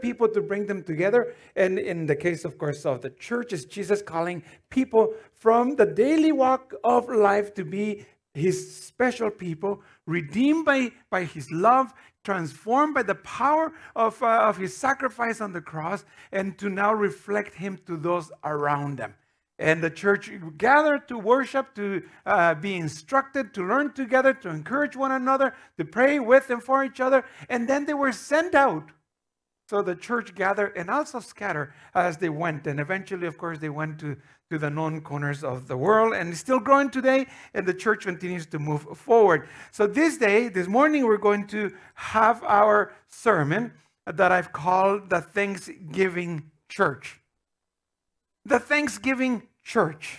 people to bring them together. And in the case, of course, of the church, is Jesus calling people from the daily walk of life to be his special people, redeemed by his love, transformed by the power of his sacrifice on the cross, and to now reflect him to those around them. And the church gathered to worship, to be instructed, to learn together, to encourage one another, to pray with and for each other. And then they were sent out. So the church gathered and also scattered as they went. And eventually, of course, they went to the known corners of the world. And it's still growing today. And the church continues to move forward. So this morning, we're going to have our sermon that I've called the Thanksgiving Church. The Thanksgiving Church.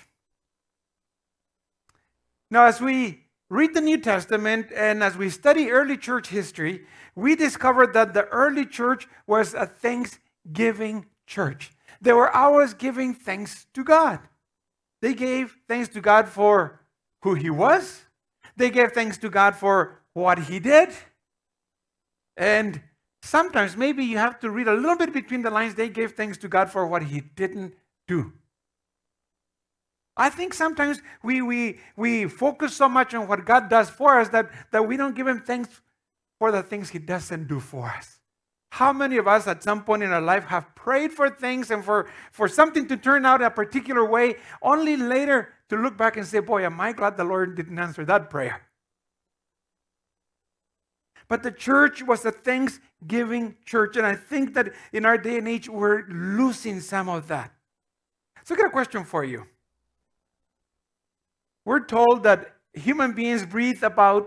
Now, as we read the New Testament and as we study early church history, we discovered that the early church was a thanksgiving church. They were always giving thanks to God. They gave thanks to God for who he was. They gave thanks to God for what he did. And sometimes maybe you have to read a little bit between the lines. They gave thanks to God for what he didn't do. I think sometimes we focus so much on what God does for us that we don't give him thanks for the things he doesn't do for us. How many of us at some point in our life have prayed for things and for something to turn out a particular way, only later to look back and say, boy, am I glad the Lord didn't answer that prayer. But the church was a thanksgiving church, and I think that in our day and age, we're losing some of that. So I got a question for you. We're told that human beings breathe about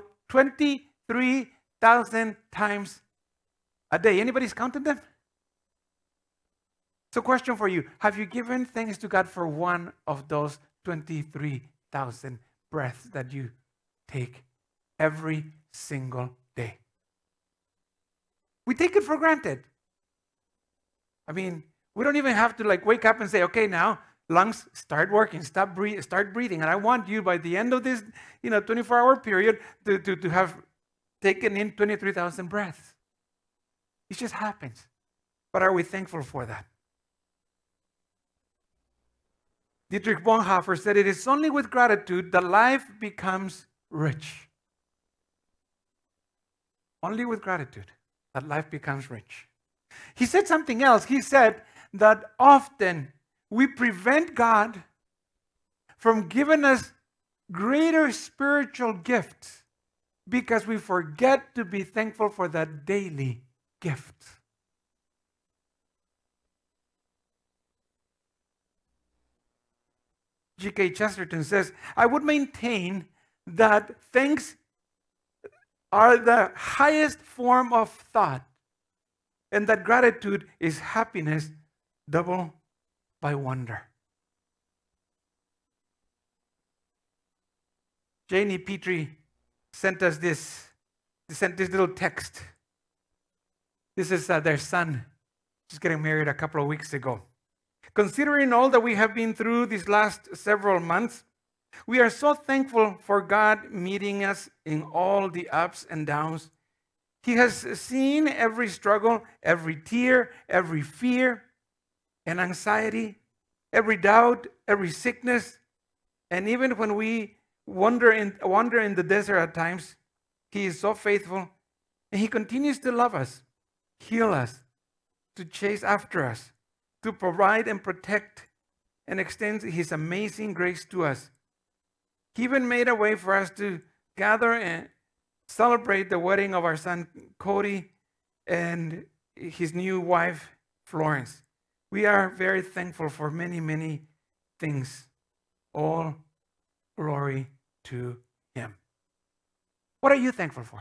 23,000 times a day. Anybody's counted them? So question for you. Have you given thanks to God for one of those 23,000 breaths that you take every single day? We take it for granted. I mean, we don't even have to wake up and say, okay, now lungs, start working, start breathing. And I want you by the end of this 24-hour period to have taken in 23,000 breaths. It just happens. But are we thankful for that? Dietrich Bonhoeffer said, it is only with gratitude that life becomes rich. Only with gratitude that life becomes rich. He said something else. He said that often we prevent God from giving us greater spiritual gifts because we forget to be thankful for that daily gift. G.K. Chesterton says, I would maintain that thanks are the highest form of thought, and that gratitude is happiness doubled by wonder. Janie Petrie sent us this little text. This is their son, just getting married a couple of weeks ago. Considering all that we have been through these last several months, we are so thankful for God meeting us in all the ups and downs. He has seen every struggle, every tear, every fear and anxiety, every doubt, every sickness. And even when we wander in the desert at times, he is so faithful. And he continues to love us, heal us, to chase after us, to provide and protect, and extends his amazing grace to us. He even made a way for us to gather and celebrate the wedding of our son Cody and his new wife Florence. We are very thankful for many, many things. All glory to him. What are you thankful for?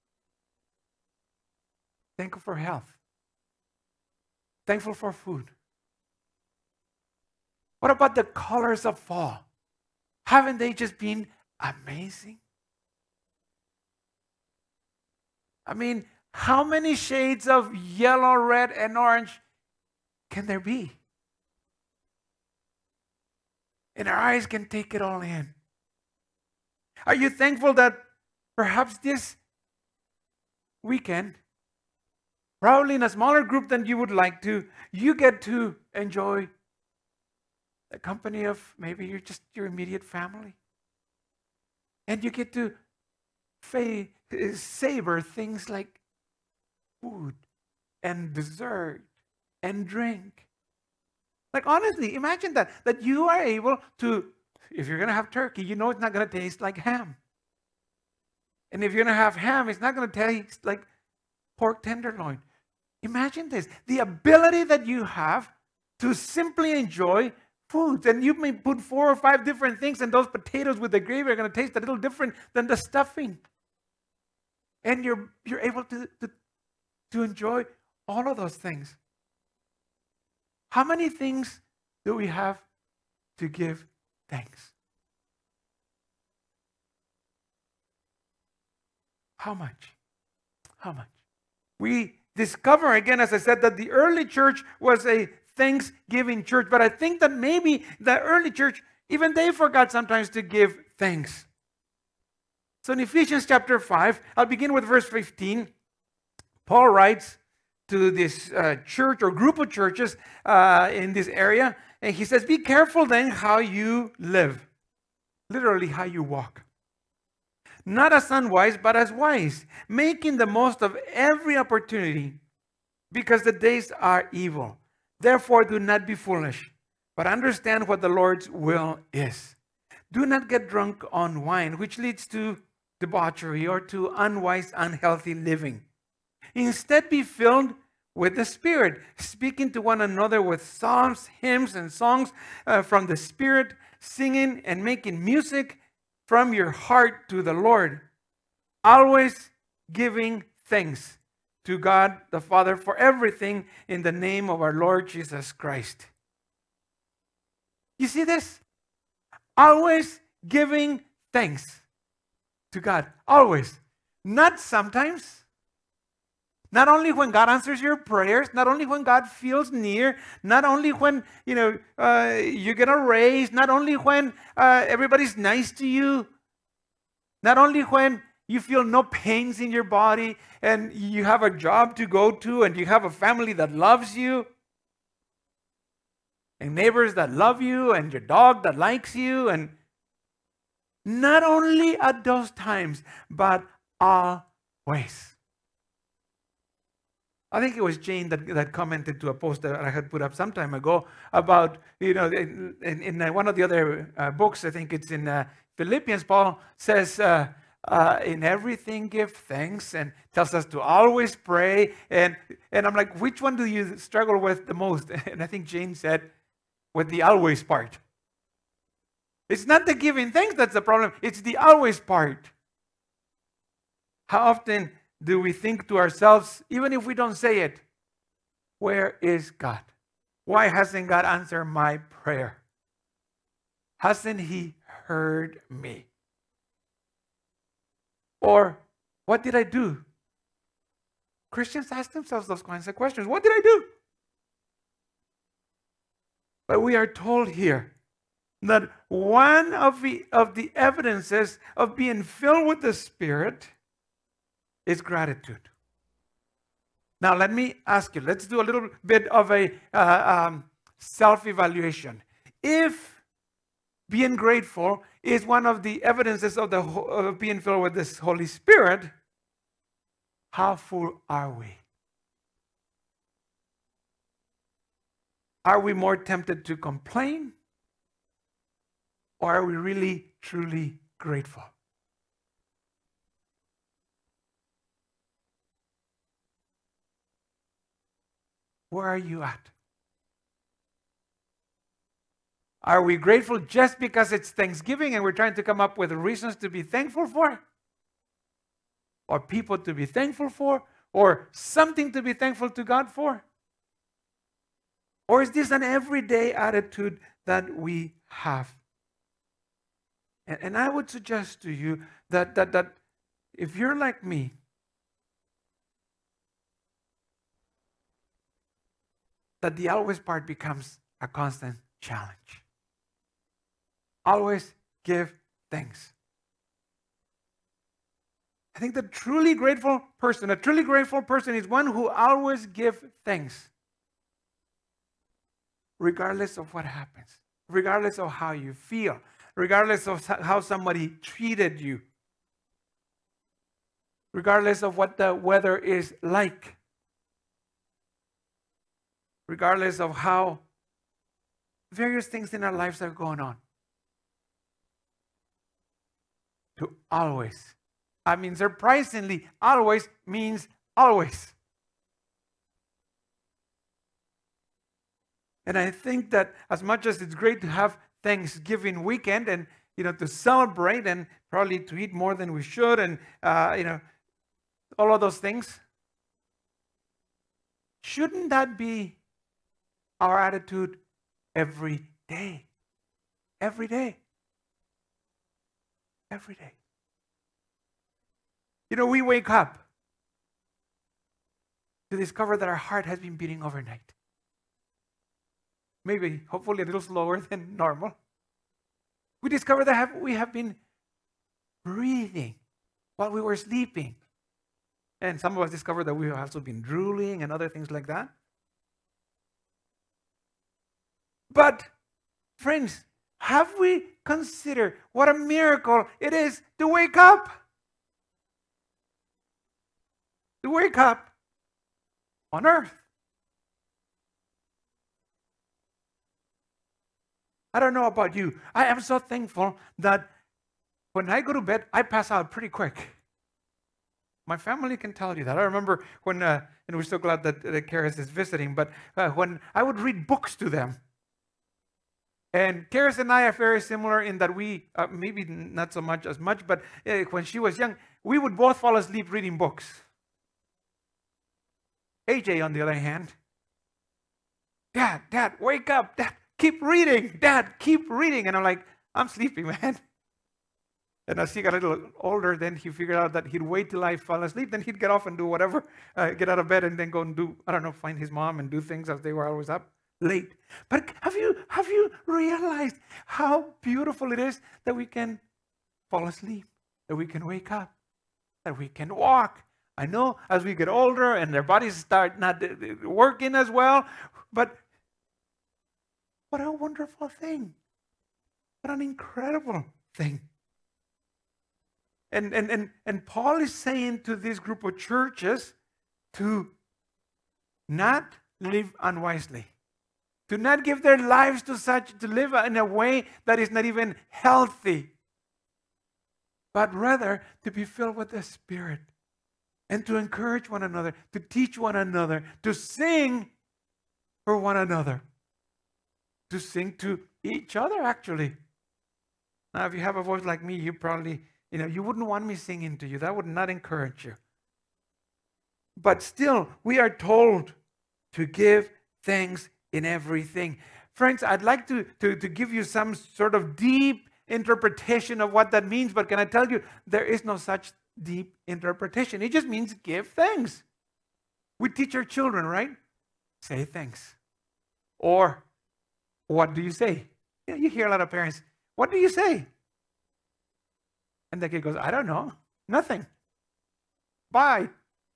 Thankful for health. Thankful for food. What about the colors of fall? Haven't they just been amazing? I mean, how many shades of yellow, red, and orange can there be? And our eyes can take it all in. Are you thankful that perhaps this weekend, probably in a smaller group than you would like to, you get to enjoy the company of maybe your immediate family. And you get to savor things like food and dessert and drink. Like honestly, imagine that you are able to, if you're going to have turkey, you know it's not going to taste like ham. And if you're going to have ham, it's not going to taste like pork tenderloin. Imagine this, the ability that you have to simply enjoy foods. And you may put 4 or 5 different things, and those potatoes with the gravy are going to taste a little different than the stuffing. And you're able to enjoy all of those things. How many things do we have to give thanks? How much? How much? We discover again, as I said, that the early church was a thanksgiving church, but I think that maybe the early church, even they forgot sometimes to give thanks. So in Ephesians chapter 5, I'll begin with verse 15. Paul writes to this church or group of churches in this area, and he says, be careful then how you live. Literally, how you walk. Not as unwise, but as wise, making the most of every opportunity, because the days are evil. Therefore, do not be foolish, but understand what the Lord's will is. Do not get drunk on wine, which leads to debauchery or to unwise, unhealthy living. Instead, be filled with the Spirit, speaking to one another with psalms, hymns, and songs from the Spirit, singing and making music from your heart to the Lord, always giving thanks to God the Father for everything in the name of our Lord Jesus Christ. You see this? Always giving thanks to God. Always. Not sometimes. Not only when God answers your prayers, not only when God feels near, not only when you get a raise, not only when everybody's nice to you, not only when you feel no pains in your body and you have a job to go to and you have a family that loves you and neighbors that love you and your dog that likes you, and not only at those times, but always. I think it was Jane that commented to a post that I had put up some time ago about, in one of the other books, I think it's in Philippians, Paul says, in everything give thanks, and tells us to always pray. And I'm like, which one do you struggle with the most? And I think Jane said, with the always part. It's not the giving thanks that's the problem. It's the always part. How often do we think to ourselves, even if we don't say it, where is God? Why hasn't God answered my prayer? Hasn't He heard me? Or, what did I do? Christians ask themselves those kinds of questions. What did I do? But we are told here that one of the evidences of being filled with the Spirit is gratitude. Now, let me ask you, let's do a little bit of a self-evaluation. If being grateful is one of the evidences of being filled with this Holy Spirit, how full are we? Are we more tempted to complain? Or are we really, truly grateful? Where are you at? Are we grateful just because it's Thanksgiving and we're trying to come up with reasons to be thankful for? Or people to be thankful for? Or something to be thankful to God for? Or is this an everyday attitude that we have? And I would suggest to you that if you're like me, that the always part becomes a constant challenge. Always give thanks. I think the truly grateful person, a truly grateful person is one who always gives thanks, regardless of what happens, regardless of how you feel, regardless of how somebody treated you, regardless of what the weather is like, regardless of how various things in our lives are going on. To always. I mean, surprisingly, always means always. And I think that as much as it's great to have Thanksgiving weekend and, to celebrate and probably to eat more than we should and, all of those things, shouldn't that be our attitude every day? Every day. Every day. We wake up to discover that our heart has been beating overnight. Maybe, hopefully, a little slower than normal. We discover that we have been breathing while we were sleeping. And some of us discovered that we have also been drooling and other things like that. But, friends, have we considered what a miracle it is to wake up? To wake up on earth. I don't know about you. I am so thankful that when I go to bed, I pass out pretty quick. My family can tell you that. I remember when, and we're so glad that Karis is visiting, but when I would read books to them. And Karis and I are very similar in that we, maybe not so much as much, but when she was young, we would both fall asleep reading books. AJ, on the other hand, Dad, wake up. Dad, keep reading. Dad, keep reading. And I'm like, I'm sleepy, man. And as he got a little older, then he figured out that he'd wait till I fell asleep. Then he'd get off and do whatever, get out of bed and then go and do, find his mom and do things as they were always up late. But have you realized how beautiful it is that we can fall asleep, that we can wake up, that we can walk? I know as we get older and their bodies start not working as well, but what a wonderful thing. What an incredible thing. And Paul is saying to this group of churches to not live unwisely, to not give their lives to live in a way that is not even healthy, but rather to be filled with the Spirit and to encourage one another, to teach one another, to sing for one another, to sing to each other, actually. Now, if you have a voice like me, you probably, you wouldn't want me singing to you. That would not encourage you. But still, we are told to give thanks in everything. Friends, I'd like to give you some sort of deep interpretation of what that means, but can I tell you, there is no such deep interpretation. It just means give thanks. We teach our children, right? Say thanks. Or, what do you say? You hear a lot of parents, what do you say? And the kid goes, I don't know. Nothing. Bye.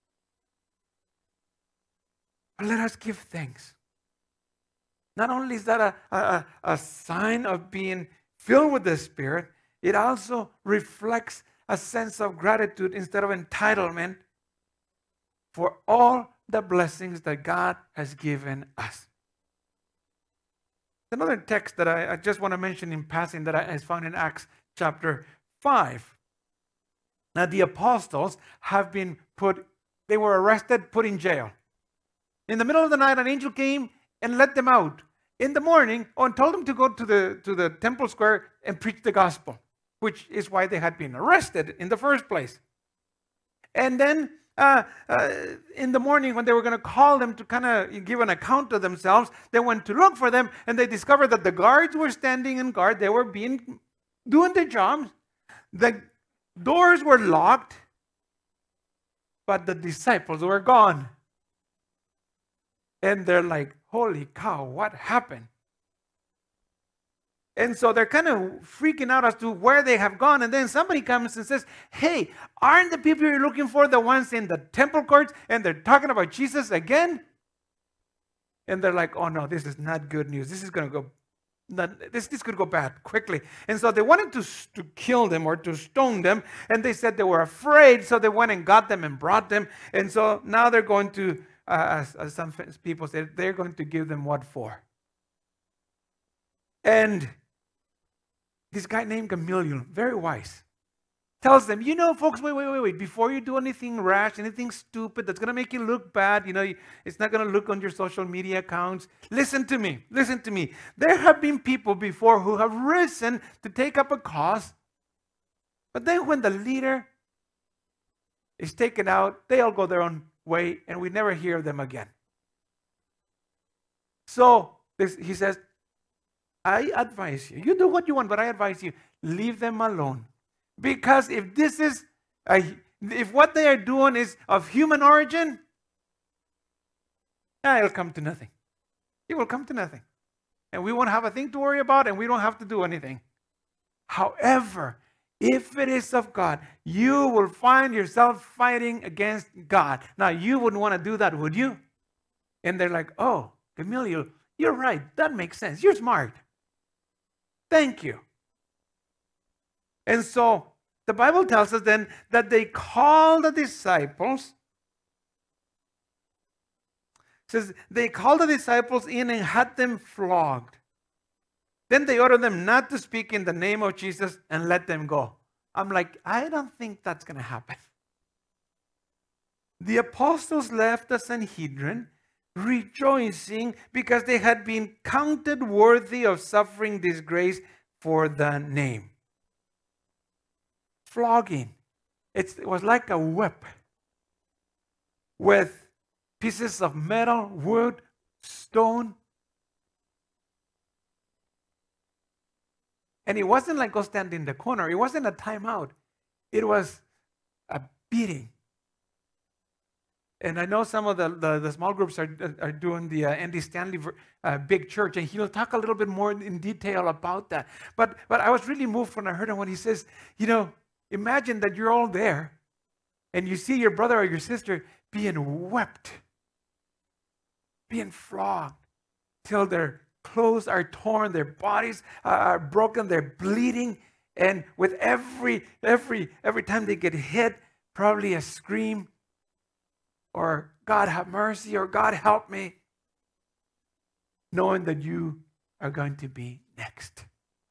But let us give thanks. Not only is that a sign of being filled with the Spirit, it also reflects a sense of gratitude instead of entitlement for all the blessings that God has given us. Another text that I just want to mention in passing that I found in Acts chapter 5. Now the apostles have been they were arrested, put in jail. In the middle of the night, an angel came and let them out. In the morning, and told them to go to the temple square and preach the gospel, which is why they had been arrested in the first place. And then in the morning, when they were going to call them to kind of give an account of themselves, they went to look for them, and they discovered that the guards were standing in guard. They were doing their jobs. The doors were locked, but the disciples were gone. And they're like, holy cow, what happened? And so they're kind of freaking out as to where they have gone. And then somebody comes and says, hey, aren't the people you're looking for the ones in the temple courts? And they're talking about Jesus again? And they're like, oh no, this is not good news. This is going to go, this could go bad quickly. And so they wanted to kill them or to stone them. And they said they were afraid. So they went and got them and brought them. And so now they're going to, as some people said, they're going to give them what for? And this guy named Gamaliel, very wise, tells them, you know, folks, wait. Before you do anything rash, anything stupid that's going to make you look bad, you know, it's not going to look on your social media accounts. Listen to me. There have been people before who have risen to take up a cause, but then when the leader is taken out, they all go their own way, and we never hear of them again. So he says, I advise you, you do what you want, but I advise you, leave them alone. Because if this is, if what they are doing is of human origin, it'll come to nothing. It will come to nothing. And we won't have a thing to worry about, and we don't have to do anything. However, if it is of God, you will find yourself fighting against God. Now, you wouldn't want to do that, would you? And they're like, oh, Gamaliel, you're right. That makes sense. You're smart. Thank you. And so the Bible tells us then that they called the disciples. It says they called the disciples in and had them flogged. Then they ordered them not to speak in the name of Jesus and let them go. I'm like, I don't think that's going to happen. The apostles left the Sanhedrin rejoicing because they had been counted worthy of suffering disgrace for the name. Flogging. It was like a whip with pieces of metal, wood, stone. And it wasn't like go stand in the corner. It wasn't a timeout. It was a beating. And I know some of the small groups are doing the Andy Stanley big church, and he'll talk a little bit more in detail about that. But I was really moved when I heard him when he says, you know, imagine that you're all there, and you see your brother or your sister being whipped, being flogged, till their clothes are torn, their bodies are broken, they're bleeding, and with every time they get hit, probably a scream, or God have mercy, or God help me, knowing that you are going to be next.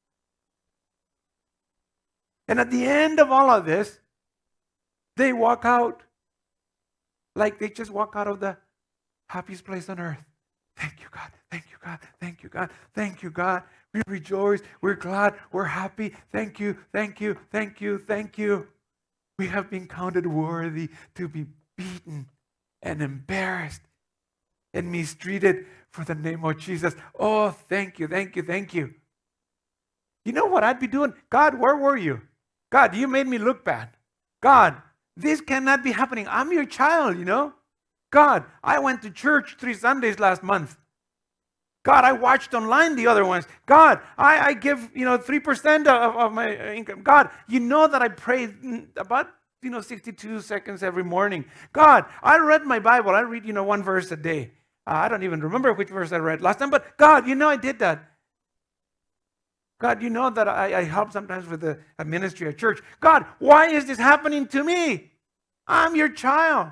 And at the end of all of this, they walk out like they just walk out of the happiest place on earth. Thank you, God. Thank you, God. Thank you, God. Thank you, God. We rejoice. We're glad. We're happy. Thank you. Thank you. Thank you. Thank you. We have been counted worthy to be beaten and embarrassed and mistreated for the name of Jesus. Oh, thank you, thank you, thank you. You know what I'd be doing? God, where were you? God, you made me look bad. God, this cannot be happening. I'm your child, you know. God, I went to church 3 Sundays last month. God, I watched online the other ones. God, I give, 3% of my income. God, you know that I pray about 62 seconds every morning. God, I read my Bible. I read, one verse a day. I don't even remember which verse I read last time, but God, I did that. God, you know that I help sometimes with a ministry at church. God, why is this happening to me? I'm your child.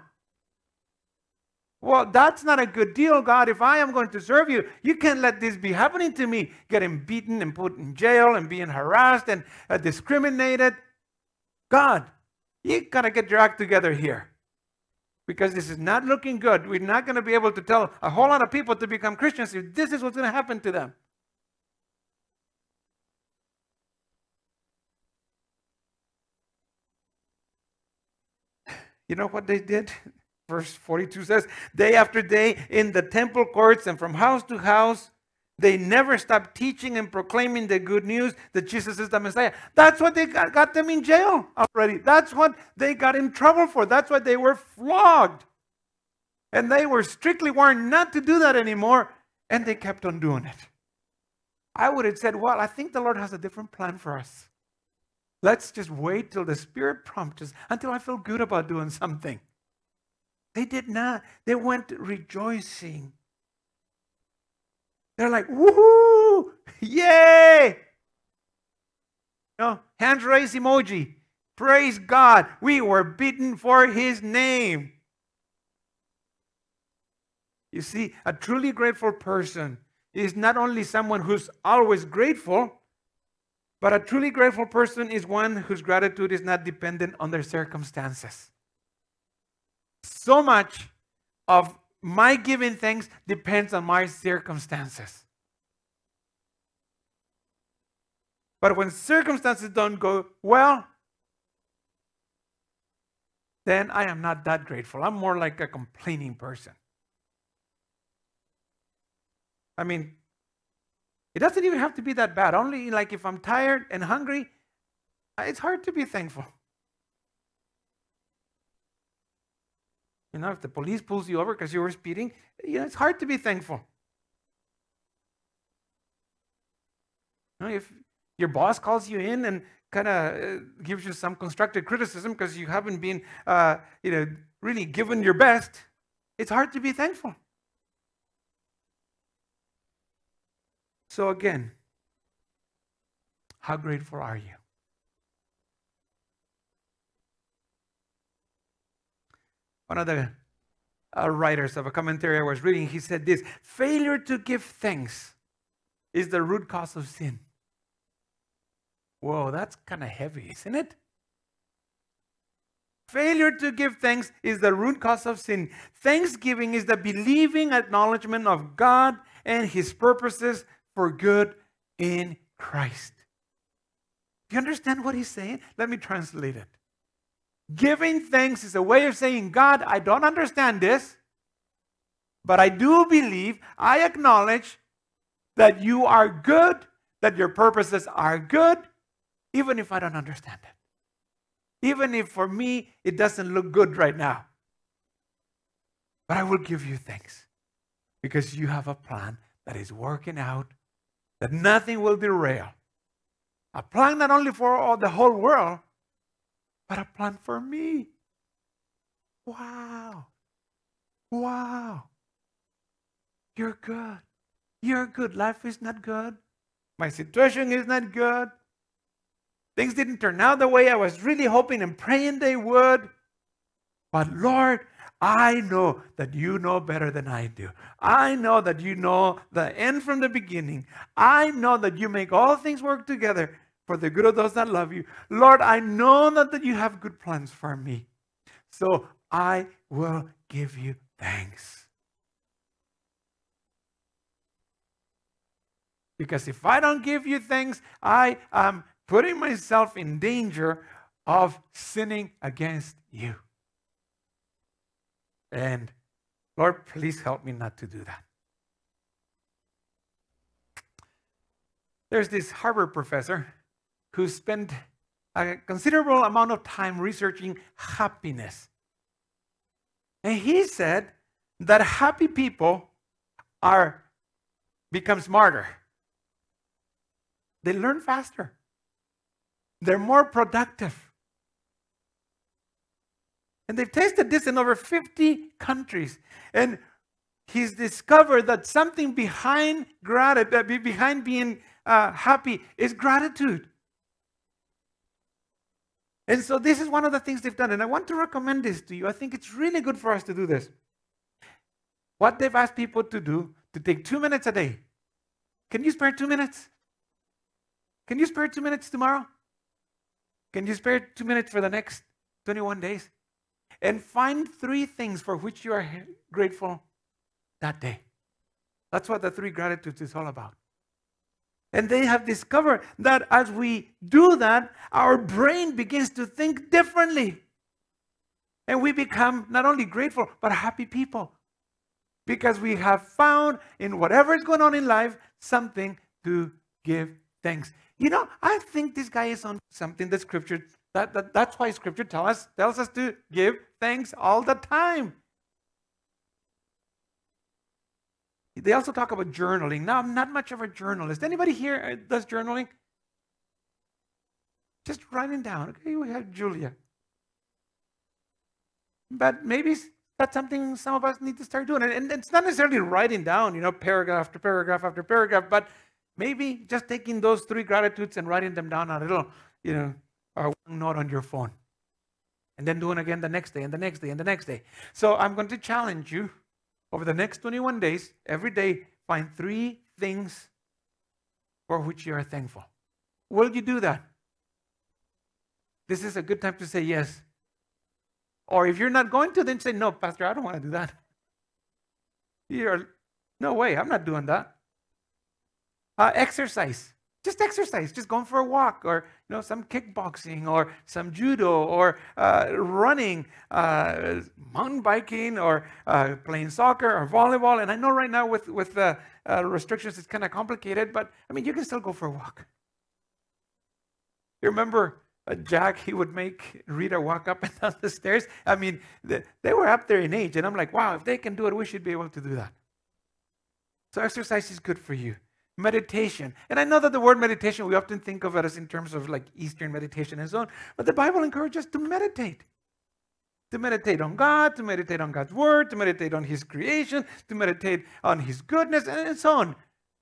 Well, that's not a good deal, God. If I am going to serve you, you can't let this be happening to me. Getting beaten and put in jail and being harassed and discriminated. God, you got to get your act together here. Because this is not looking good. We're not going to be able to tell a whole lot of people to become Christians if this is what's going to happen to them. You know what they did? Verse 42 says, day after day in the temple courts and from house to house, they never stopped teaching and proclaiming the good news that Jesus is the Messiah. That's what they got them in jail already. That's what they got in trouble for. That's why they were flogged. And they were strictly warned not to do that anymore. And they kept on doing it. I would have said, well, I think the Lord has a different plan for us. Let's just wait till the Spirit prompts us, until I feel good about doing something. They did not. They went rejoicing. They're like, woohoo! Yay! No, hands raised emoji. Praise God. We were beaten for His name. You see, a truly grateful person is not only someone who's always grateful, but a truly grateful person is one whose gratitude is not dependent on their circumstances. So much of my giving thanks depends on my circumstances. But when circumstances don't go well, then I am not that grateful. I'm more like a complaining person. I mean, it doesn't even have to be that bad. Only like if I'm tired and hungry, it's hard to be thankful. You know, if the police pulls you over because you were speeding, it's hard to be thankful. You know, if your boss calls you in and kind of gives you some constructive criticism because you haven't been, really given your best, it's hard to be thankful. So again, how grateful are you? One of the writers of a commentary I was reading, he said this: failure to give thanks is the root cause of sin. Whoa, that's kind of heavy, isn't it? Failure to give thanks is the root cause of sin. Thanksgiving is the believing acknowledgement of God and His purposes for good in Christ. Do you understand what he's saying? Let me translate it. Giving thanks is a way of saying, God, I don't understand this, but I do believe, I acknowledge that you are good, that your purposes are good, even if I don't understand it. Even if for me it doesn't look good right now. But I will give you thanks because you have a plan that is working out, that nothing will derail. A plan not only for the whole world, but a plan for me. Wow. Wow. You're good. You're good. Life is not good. My situation is not good. Things didn't turn out the way I was really hoping and praying they would. But Lord, I know that you know better than I do. I know that you know the end from the beginning. I know that you make all things work together for the good of those that love you. Lord, I know that you have good plans for me. So I will give you thanks. Because if I don't give you thanks, I am putting myself in danger of sinning against you. And Lord, please help me not to do that. There's this Harvard professor who spent a considerable amount of time researching happiness. And he said that happy people become smarter. They learn faster. They're more productive. And they've tested this in over 50 countries. And he's discovered that something behind being happy is gratitude. And so this is one of the things they've done. And I want to recommend this to you. I think it's really good for us to do this. What they've asked people to do, to take 2 minutes a day. Can you spare 2 minutes? Can you spare 2 minutes tomorrow? Can you spare 2 minutes for the next 21 days? And find 3 things for which you are grateful that day. That's what the 3 gratitudes is all about. And they have discovered that as we do that, our brain begins to think differently. And we become not only grateful, but happy people. Because we have found in whatever is going on in life, something to give thanks. You know, I think this guy is on something that Scripture, that's why Scripture tells us to give thanks all the time. They also talk about journaling. Now, I'm not much of a journalist. Anybody here does journaling? Just writing down. Okay, we have Julia. But maybe that's something some of us need to start doing. And it's not necessarily writing down, paragraph after paragraph after paragraph, but maybe just taking those 3 gratitudes and writing them down on a little, or one note on your phone. And then doing again the next day and the next day and the next day. So I'm going to challenge you over the next 21 days, every day, find 3 things for which you are thankful. Will you do that? This is a good time to say yes. Or if you're not going to, then say, no, Pastor, I don't want to do that. No way, I'm not doing that. Exercise. Just exercise. Just going for a walk, or some kickboxing, or some judo, or running, mountain biking, or playing soccer or volleyball. And I know right now with the restrictions, it's kind of complicated, but you can still go for a walk. You remember Jack? He would make Rita walk up and down the stairs. They were up there in age, and I'm like, wow, if they can do it, we should be able to do that. So exercise is good for you. Meditation. And I know that the word meditation, we often think of it as in terms of like Eastern meditation and so on, but the Bible encourages us to meditate. To meditate on God, to meditate on God's word, to meditate on His creation, to meditate on His goodness, and so on.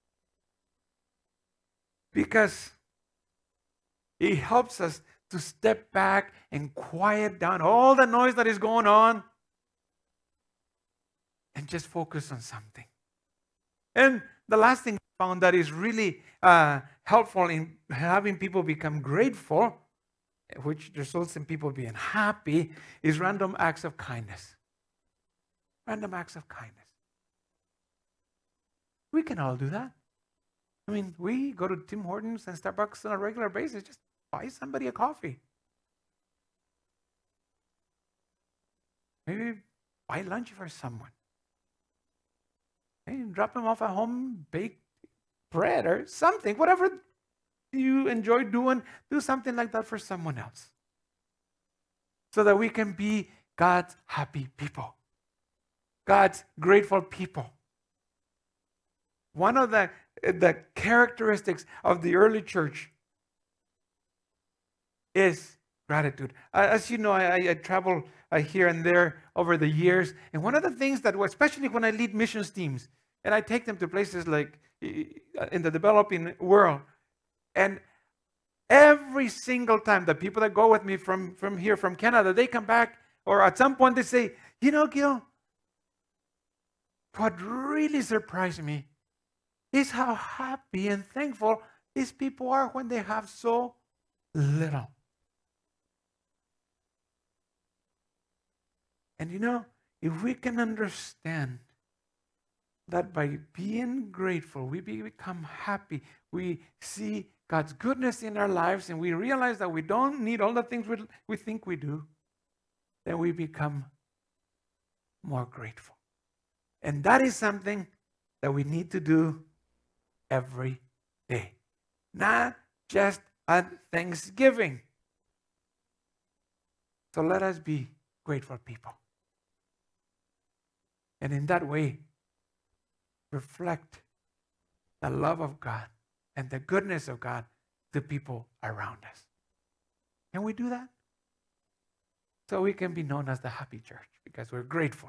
Because it helps us to step back and quiet down all the noise that is going on and just focus on something. And the last thing I found that is really helpful in having people become grateful, which results in people being happy, is random acts of kindness. Random acts of kindness. We can all do that. We go to Tim Hortons and Starbucks on a regular basis. Just buy somebody a coffee. Maybe buy lunch for someone. And drop them off a home-baked bread or something. Whatever you enjoy doing, do something like that for someone else. So that we can be God's happy people. God's grateful people. One of the characteristics of the early church is gratitude. As you know, I travel here and there over the years. And one of the things that, especially when I lead missions teams, and I take them to places like in the developing world, and every single time the people that go with me from here, from Canada, they come back, or at some point they say, Gil, what really surprised me is how happy and thankful these people are when they have so little. And if we can understand that by being grateful, we become happy, we see God's goodness in our lives, and we realize that we don't need all the things we think we do, then we become more grateful. And that is something that we need to do every day. Not just at Thanksgiving. So let us be grateful people. And in that way, reflect the love of God and the goodness of God to people around us. Can we do that? So we can be known as the happy church because we're grateful.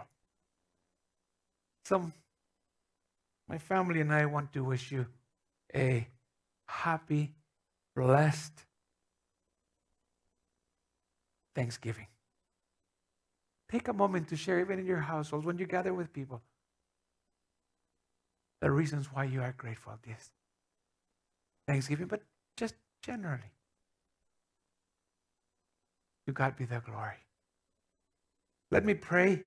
So my family and I want to wish you a happy, blessed Thanksgiving. Take a moment to share, even in your household, when you gather with people, the reasons why you are grateful this Thanksgiving, but just generally. To God be the glory. Let me pray.